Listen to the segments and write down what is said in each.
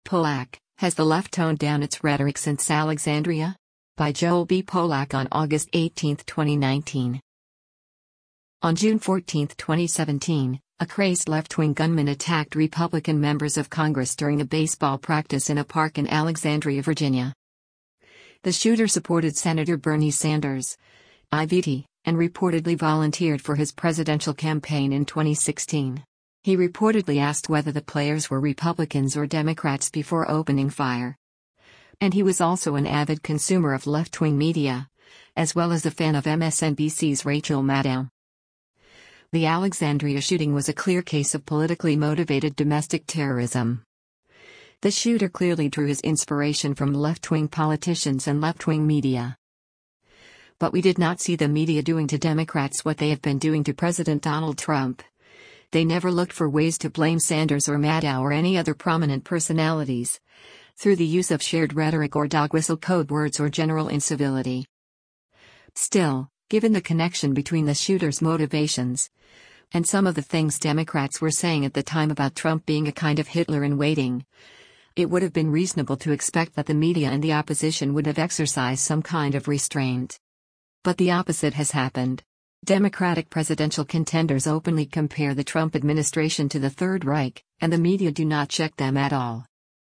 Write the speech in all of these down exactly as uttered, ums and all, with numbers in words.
Polak, Has the Left Toned Down Its Rhetoric Since Alexandria? By Joel B. Polak on August eighteenth, twenty nineteen. On June fourteenth, twenty seventeen, a crazed left-wing gunman attacked Republican members of Congress during a baseball practice in a park in Alexandria, Virginia. The shooter supported Senator Bernie Sanders, I V T, and reportedly volunteered for his presidential campaign in twenty sixteen. He reportedly asked whether the players were Republicans or Democrats before opening fire. And he was also an avid consumer of left-wing media, as well as a fan of M S N B C's Rachel Maddow. The Alexandria shooting was a clear case of politically motivated domestic terrorism. The shooter clearly drew his inspiration from left-wing politicians and left-wing media. But we did not see the media doing to Democrats what they have been doing to President Donald Trump. They never looked for ways to blame Sanders or Maddow or any other prominent personalities, through the use of shared rhetoric or dog whistle code words or general incivility. Still, given the connection between the shooter's motivations and some of the things Democrats were saying at the time about Trump being a kind of Hitler in waiting, it would have been reasonable to expect that the media and the opposition would have exercised some kind of restraint. But the opposite has happened. Democratic presidential contenders openly compare the Trump administration to the Third Reich, and the media do not check them at all.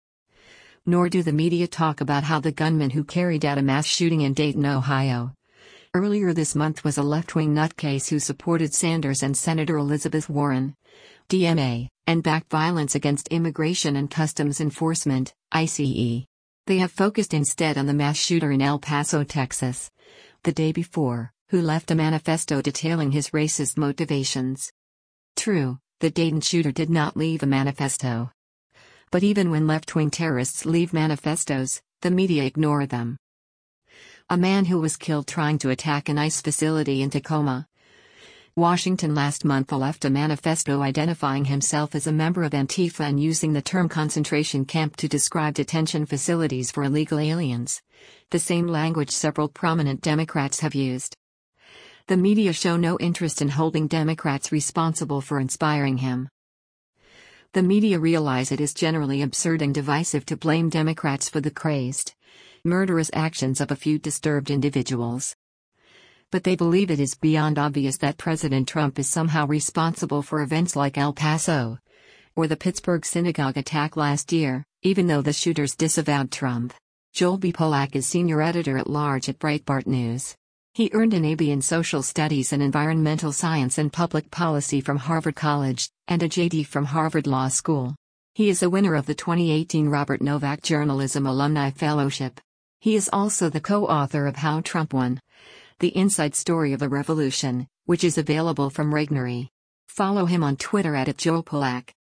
Nor do the media talk about how the gunman who carried out a mass shooting in Dayton, Ohio, earlier this month was a left-wing nutcase who supported Sanders and Senator Elizabeth Warren, D M A, and backed violence against Immigration and Customs Enforcement, I C E. They have focused instead on the mass shooter in El Paso, Texas, the day before, who left a manifesto detailing his racist motivations. True, the Dayton shooter did not leave a manifesto. But even when left-wing terrorists leave manifestos, the media ignore them. A man who was killed trying to attack an ICE facility in Tacoma, Washington last month left a manifesto identifying himself as a member of Antifa and using the term concentration camp to describe detention facilities for illegal aliens, the same language several prominent Democrats have used. The media show no interest in holding Democrats responsible for inspiring him. The media realize it is generally absurd and divisive to blame Democrats for the crazed, murderous actions of a few disturbed individuals. But they believe it is beyond obvious that President Trump is somehow responsible for events like El Paso or the Pittsburgh synagogue attack last year, even though the shooters disavowed Trump. Joel B. Polak is senior editor-at-large at Breitbart News. He earned an A B in Social Studies and Environmental Science and Public Policy from Harvard College, and a J D from Harvard Law School. He is a winner of the twenty eighteen Robert Novak Journalism Alumni Fellowship. He is also the co-author of How Trump Won: The Inside Story of the Revolution, which is available from Regnery. Follow him on Twitter at Joel Polak.